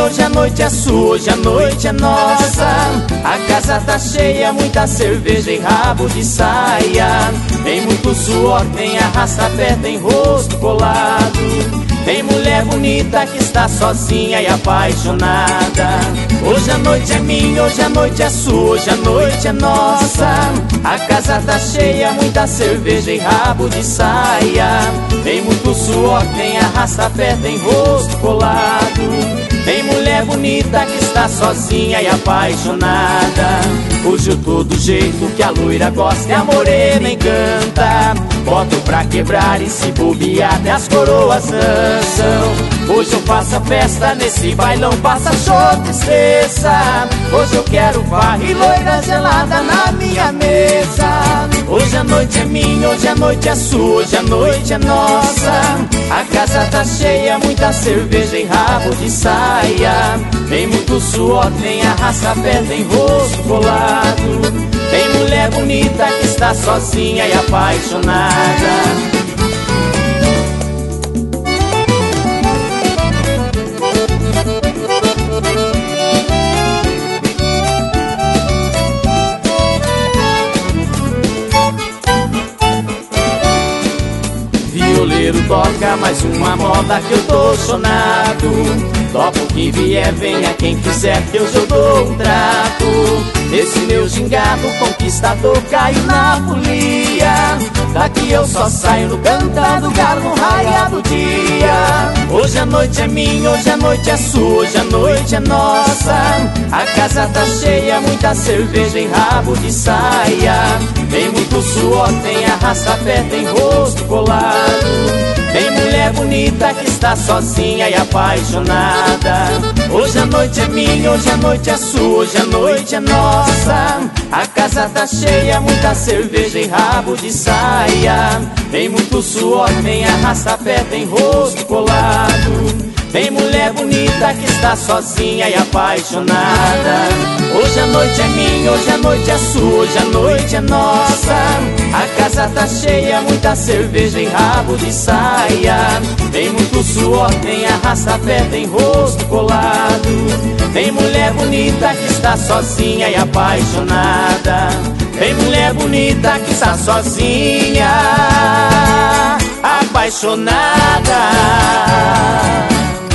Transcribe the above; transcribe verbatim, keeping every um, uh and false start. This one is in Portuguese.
hoje a noite é sua, hoje a noite é nossa. A casa tá cheia, muita cerveja e rabo de saia. Tem muito suor, tem arrasta-pé, tem rosto colado. Tem mulher bonita que está sozinha e apaixonada. Hoje a noite é minha, hoje a noite é sua, hoje a noite é nossa. A casa tá cheia, muita cerveja e rabo de saia. Tem muito suor, tem arrasta-pé, tem rosto colado. Tem mulher bonita que está sozinha e apaixonada. Hoje eu tô do jeito que a loira gosta e a morena encanta. Boto pra quebrar e se bobear até as coroas dançam. Hoje eu faço a festa nesse bailão, passa show, tristeza. Hoje eu quero farra e loira gelada na minha mesa. Hoje a noite é minha, hoje a noite é sua, hoje a noite é nossa. A casa tá cheia, muita cerveja e rabo de saia. Tem muito suor, tem arrasta-pé, tem rosto colado. Tem mulher bonita que está sozinha e apaixonada. Violeiro toca mais uma moda que eu tô chonado. Topa o que vier, venha quem quiser que hoje eu dou um trato. Esse meu gingado conquistador caiu na folia. Daqui eu só saio no cantado galo no raiar do dia. Hoje a noite é minha, hoje a noite é sua, hoje a noite é nossa. A casa tá cheia, muita cerveja e rabo de saia. Tem muito suor, tem arrasta-pé, tem rosto colado. Tem mulher bonita que está sozinha e apaixonada. Hoje a noite é minha, hoje a noite é sua, hoje a noite é nossa. A casa tá cheia, muita cerveja e rabo de saia. Tem muito suor, tem arrasta-pé, tem rosto colado. Tem mulher bonita que está sozinha e apaixonada. Hoje a noite é minha, hoje a noite é sua, hoje a noite é nossa. A casa tá cheia, muita cerveja e rabo de saia. Tem muito suor, tem arrasta-pé, tem rosto colado. Tem mulher bonita que está sozinha e apaixonada. Tem mulher bonita que está sozinha, apaixonada.